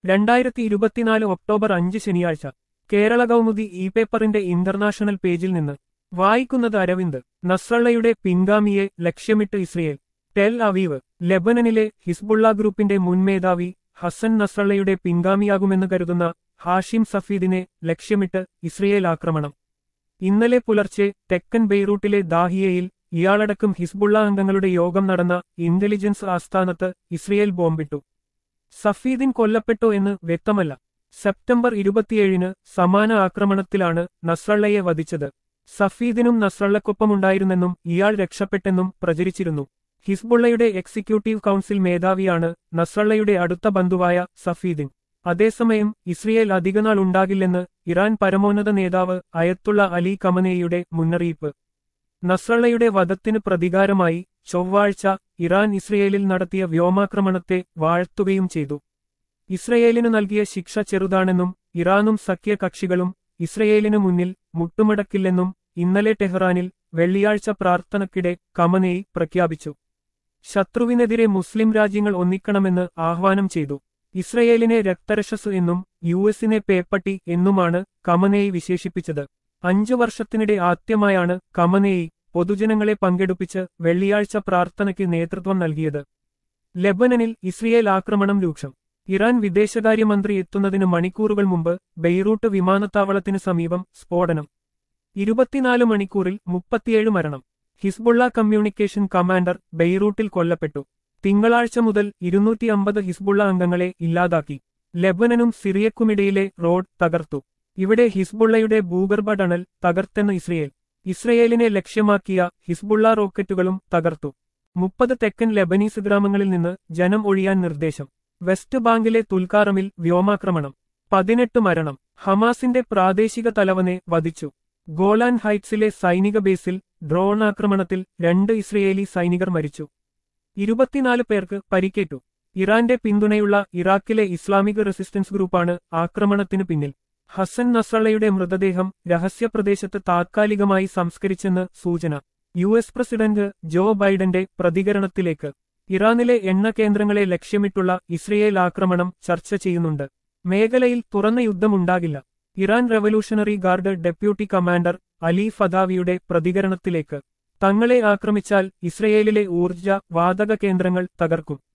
2024 October 5 ശനിയാഴ്ച കേരള കൗമുദി പേപ്പറിന്റെ international പേജിൽ നിന്ന് വായിക്കുന്നത് അരവിന്ദ്. നസ്രള്ളയുടെ പിൻഗാമിയെ ലക്ഷ്യമിട്ട് ഇസ്രയേൽ. Tel Aviv. ലെബനനിലെ ഹിസ്ബുള്ള ഗ്രൂപ്പിന്റെ മുൻ മേധാവി ഹസൻ നസ്രള്ളയുടെ പിൻഗാമിയാകുമെന്ന് കരുതുന്ന ഹാഷിം സഫീദിനെ ലക്ഷ്യമിട്ട് ഇസ്രയേൽ ആക്രമണം. ഇന്നലെ പുലർച്ചെ തെക്കൻ ബെയ്റൂട്ടിലെ ദാഹിയയിൽ ഇയാളടക്കം ഹിസ്ബുള്ള അംഗങ്ങളുടെ യോഗം നടന്ന ഇന്റലിജൻസ് ആസ്ഥാനത്ത് ഇസ്രയേൽ ബോംബിട്ടു. സഫീദിൻ കൊല്ലപ്പെട്ടോ എന്ന് വ്യക്തമല്ല. സെപ്റ്റംബർ 27 സമാന ആക്രമണത്തിലാണ് നസ്രള്ളയെ വധിച്ചത്. സഫീദിനും നസ്രള്ളക്കൊപ്പമുണ്ടായിരുന്നെന്നും ഇയാൾ രക്ഷപ്പെട്ടെന്നും പ്രചരിച്ചിരുന്നു. ഹിസ്ബുള്ളയുടെ എക്സിക്യൂട്ടീവ് കൗൺസിൽ മേധാവിയാണ് നസ്രള്ളയുടെ അടുത്ത ബന്ധുവായ സഫീദിൻ. അതേസമയം ഇസ്രയേൽ അധികനാൾ ഉണ്ടാകില്ലെന്ന് ഇറാൻ പരമോന്നത നേതാവ് അയത്തുള്ള അലി ഖമനേയിയുടെ മുന്നറിയിപ്പ്. നസ്രള്ളയുടെ വധത്തിന് പ്രതികാരമായി ചൊവ്വാഴ്ച ഇറാൻ ഇസ്രയേലിൽ നടത്തിയ വ്യോമാക്രമണത്തെ വാഴ്ത്തുകയും ചെയ്തു. ഇസ്രയേലിനു നൽകിയ ശിക്ഷ ചെറുതാണെന്നും ഇറാനും സഖ്യകക്ഷികളും ഇസ്രയേലിനു മുന്നിൽ മുട്ടുമടക്കില്ലെന്നും ഇന്നലെ ടെഹ്റാനിൽ വെള്ളിയാഴ്ച പ്രാർത്ഥനയ്ക്കിടെ ഖമനേയി പ്രഖ്യാപിച്ചു. ശത്രുവിനെതിരെ മുസ്ലിം രാജ്യങ്ങൾ ഒന്നിക്കണമെന്ന് ആഹ്വാനം ചെയ്തു. ഇസ്രയേലിനെ രക്തരക്ഷസ് എന്നും യുഎസിനെ പേപ്പട്ടി എന്നുമാണ് ഖമനേയി വിശേഷിപ്പിച്ചത്. 5 വർഷത്തിനിടെ ആദ്യമായാണ് ഖമനേയി പൊതുജനങ്ങളെ പങ്കെടുപ്പിച്ച് വെള്ളിയാഴ്ച പ്രാർത്ഥനയ്ക്ക് നേതൃത്വം നൽകിയത്. ലെബനനിൽ ഇസ്രയേൽ ആക്രമണം രൂക്ഷം. ഇറാൻ വിദേശകാര്യമന്ത്രി എത്തുന്നതിന് മണിക്കൂറുകൾ മുമ്പ് ബെയ്റൂട്ട് വിമാനത്താവളത്തിനു സമീപം സ്ഫോടനം. 24 മണിക്കൂറിൽ 37 മരണം. ഹിസ്ബുള്ള കമ്മ്യൂണിക്കേഷൻ കമാൻഡർ ബെയ്റൂട്ടിൽ കൊല്ലപ്പെട്ടു. തിങ്കളാഴ്ച മുതൽ 250 ഹിസ്ബുള്ള അംഗങ്ങളെ ഇല്ലാതാക്കി. ലെബനനും സിറിയക്കുമിടയിലെ റോഡ് തകർത്തു. ഇവിടെ ഹിസ്ബുള്ളയുടെ ഭൂഗർഭ ടണൽ തകർത്തെന്ന് ഇസ്രയേൽ. ഇസ്രയേലിനെ ലക്ഷ്യമാക്കിയ ഹിസ്ബുള്ള റോക്കറ്റുകളും തകർത്തു. 30 തെക്കൻ ലെബനീസ് ഗ്രാമങ്ങളിൽ നിന്ന് ജനം ഒഴിയാൻ നിർദ്ദേശം. വെസ്റ്റ് ബാങ്കിലെ തുൽക്കാറമിൽ വ്യോമാക്രമണം. 18 മരണം. ഹമാസിന്റെ പ്രാദേശിക തലവനെ വധിച്ചു. ഗോലാൻ ഹൈറ്റ്സിലെ സൈനിക ബേസിൽ ഡ്രോൺ ആക്രമണത്തിൽ 2 ഇസ്രയേലി സൈനികർ മരിച്ചു. 24 പേർക്ക് പരിക്കേറ്റു. ഇറാന്റെ പിന്തുണയുള്ള ഇറാഖിലെ ഇസ്ലാമിക് റെസിസ്റ്റൻസ് ഗ്രൂപ്പാണ് ആക്രമണത്തിനു പിന്നിൽ. ഹസൻ നസ്രള്ളയുടെ മൃതദേഹം രഹസ്യപ്രദേശത്ത് താത്കാലികമായി സംസ്കരിച്ചെന്ന് സൂചന. യുഎസ് പ്രസിഡന്റ് ജോ ബൈഡന്റെ പ്രതികരണത്തിലേക്ക്. ഇറാനിലെ എണ്ണ കേന്ദ്രങ്ങളെ ലക്ഷ്യമിട്ടുള്ള ഇസ്രയേൽ ആക്രമണം ചർച്ച ചെയ്യുന്നുണ്ട്. മേഖലയിൽ തുറന്ന യുദ്ധമുണ്ടാകില്ല. Iran revolutionary guard deputy commander Ali ഫദാവിയുടെ പ്രതികരണത്തിലേക്ക്. തങ്ങളെ ആക്രമിച്ചാൽ ഇസ്രയേലിലെ ഊർജ്ജ വാതക കേന്ദ്രങ്ങൾ തകർക്കും.